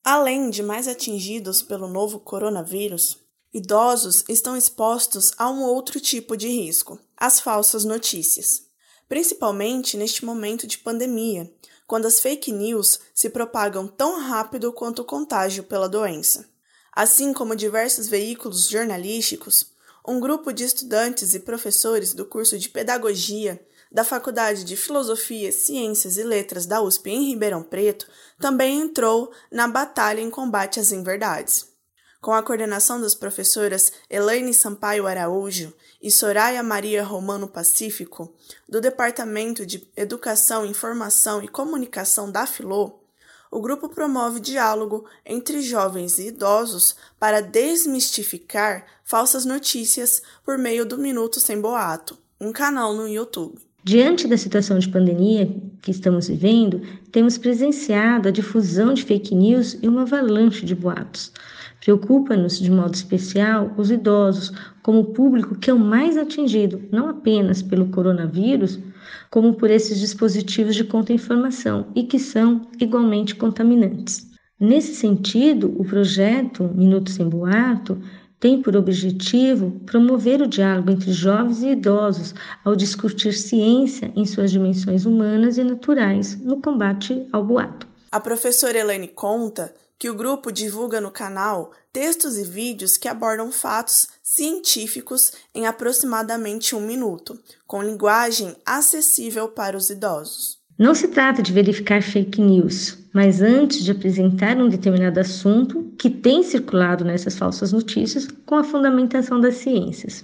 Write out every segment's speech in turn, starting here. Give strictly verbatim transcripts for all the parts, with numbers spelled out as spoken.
Além de mais atingidos pelo novo coronavírus, idosos estão expostos a um outro tipo de risco, as falsas notícias. Principalmente neste momento de pandemia, quando as fake news se propagam tão rápido quanto o contágio pela doença. Assim como diversos veículos jornalísticos, um grupo de estudantes e professores do curso de Pedagogia da Faculdade de Filosofia, Ciências e Letras da U S P em Ribeirão Preto também entrou na batalha em combate às inverdades. Com a coordenação das professoras Elaine Sampaio Araújo e Soraya Maria Romano Pacífico, do Departamento de Educação, Informação e Comunicação da Filô, o grupo promove diálogo entre jovens e idosos para desmistificar falsas notícias por meio do Minuto Sem Boato, um canal no YouTube. Diante da situação de pandemia que estamos vivendo, temos presenciado a difusão de fake news e uma avalanche de boatos. Preocupa-nos de modo especial os idosos, como o público que é o mais atingido, não apenas pelo coronavírus, como por esses dispositivos de contra-informação e que são igualmente contaminantes. Nesse sentido, o projeto Minuto Sem Boato tem por objetivo promover o diálogo entre jovens e idosos ao discutir ciência em suas dimensões humanas e naturais no combate ao boato. A professora Elaine conta que o grupo divulga no canal textos e vídeos que abordam fatos científicos em aproximadamente um minuto, com linguagem acessível para os idosos. Não se trata de verificar fake news, mas antes de apresentar um determinado assunto que tem circulado nessas falsas notícias com a fundamentação das ciências.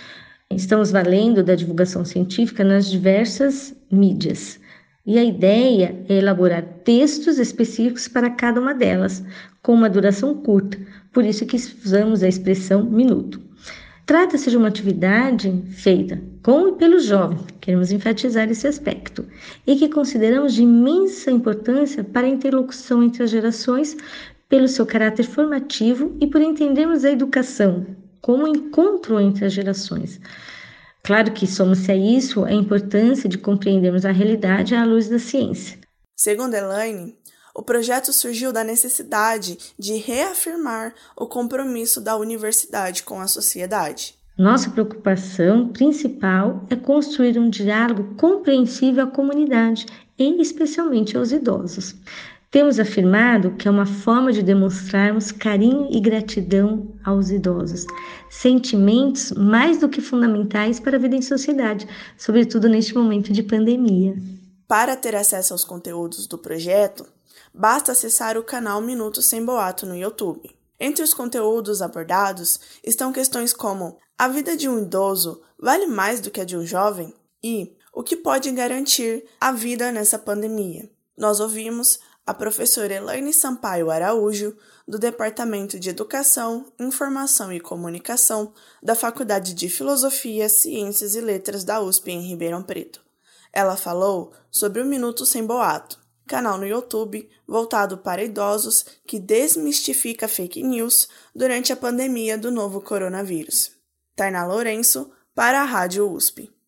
Estamos valendo da divulgação científica nas diversas mídias. E a ideia é elaborar textos específicos para cada uma delas, com uma duração curta, por isso que usamos a expressão minuto. Trata-se de uma atividade feita com e pelo jovem, queremos enfatizar esse aspecto, e que consideramos de imensa importância para a interlocução entre as gerações, pelo seu caráter formativo e por entendermos a educação como encontro entre as gerações. Claro que soma-se a isso a importância de compreendermos a realidade à luz da ciência. Segundo Elaine, o projeto surgiu da necessidade de reafirmar o compromisso da universidade com a sociedade. Nossa preocupação principal é construir um diálogo compreensível à comunidade e especialmente aos idosos. Temos afirmado que é uma forma de demonstrarmos carinho e gratidão aos idosos, sentimentos mais do que fundamentais para a vida em sociedade, sobretudo neste momento de pandemia. Para ter acesso aos conteúdos do projeto, basta acessar o canal Minuto Sem Boato no YouTube. Entre os conteúdos abordados estão questões como: a vida de um idoso vale mais do que a de um jovem? E o que pode garantir a vida nessa pandemia? Nós ouvimos a professora Elaine Sampaio Araújo, do Departamento de Educação, Informação e Comunicação da Faculdade de Filosofia, Ciências e Letras da U S P em Ribeirão Preto. Ela falou sobre o Minuto Sem Boato, canal no YouTube voltado para idosos que desmistifica fake news durante a pandemia do novo coronavírus. Tainá Lourenço, para a Rádio U S P.